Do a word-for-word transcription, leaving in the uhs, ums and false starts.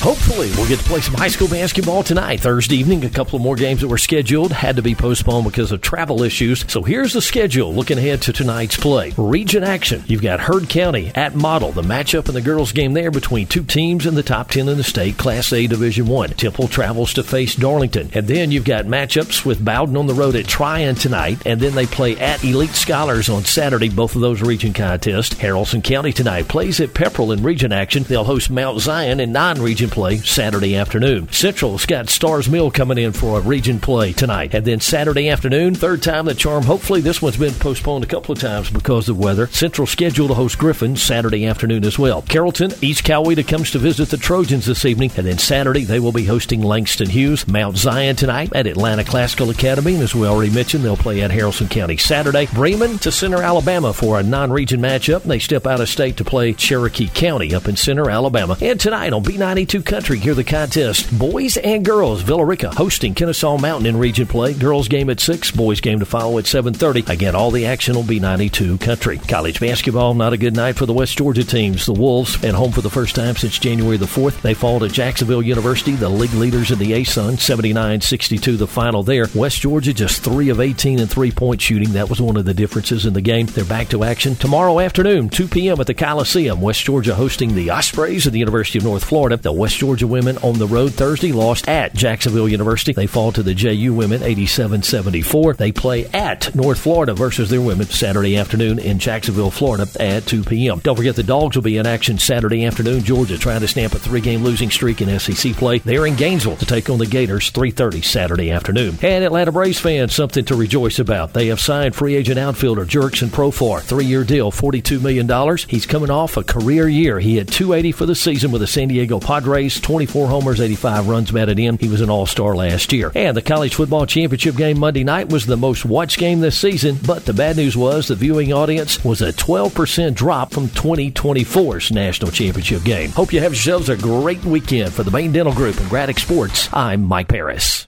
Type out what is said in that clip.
Hopefully, we'll get to play some high school basketball tonight, Thursday evening. A couple of more games that were scheduled had to be postponed because of travel issues. So here's the schedule looking ahead to tonight's play. Region action. You've got Heard County at Model. The matchup in the girls' game there between two teams in the top ten in the state, Class A Division one. Temple travels to face Darlington. And then you've got matchups with Bowden on the road at Tryon tonight. And then they play at Elite Scholars on Saturday, both of those region contests. Haralson County tonight plays at Pepperell in region action. They'll host Mount Zion in non-region play Saturday afternoon. Central's got Stars Mill coming in for a region play tonight. And then Saturday afternoon, third time the charm. Hopefully this one's been postponed a couple of times because of weather. Central scheduled to host Griffin Saturday afternoon as well. Carrollton, East Coweta comes to visit the Trojans this evening. And then Saturday they will be hosting Langston Hughes. Mount Zion tonight at Atlanta Classical Academy. And as we already mentioned, they'll play at Haralson County Saturday. Bremen to Center, Alabama for a non-region matchup. They step out of state to play Cherokee County up in Center, Alabama. And tonight on B ninety-two Country, hear the contest. Boys and girls, Villa Rica hosting Kennesaw Mountain in region play. Girls game at six, boys game to follow at seven thirty. Again, all the action will be ninety-two Country. College basketball, not a good night for the West Georgia teams. The Wolves, at home for the first time since January the fourth. They fall to Jacksonville University, the league leaders in the A S U N, seventy-nine sixty-two the final there. West Georgia just three of eighteen in three-point shooting. That was one of the differences in the game. They're back to action tomorrow afternoon, two p.m. at the Coliseum. West Georgia hosting the Ospreys of the University of North Florida. The West Georgia women on the road Thursday lost at Jacksonville University. They fall to the J U women eighty-seven seventy-four. They play at North Florida versus their women Saturday afternoon in Jacksonville, Florida at two p.m. Don't forget the Dogs will be in action Saturday afternoon. Georgia trying to stamp a three-game losing streak in S E C play. They're in Gainesville to take on the Gators three thirty Saturday afternoon. And Atlanta Braves fans, something to rejoice about. They have signed free agent outfielder Jurickson Profar. Three-year deal, forty-two million dollars. He's coming off a career year. He had two eighty for the season with the San Diego Padres, twenty-four homers, eighty-five runs batted in. He was an all-star last year. And the college football championship game Monday night was the most watched game this season, but the bad news was the viewing audience was a twelve percent drop from twenty twenty-four's national championship game. Hope you have yourselves a great weekend. For the Bain Dental Group and Braddock Sports, I'm Mike Paris.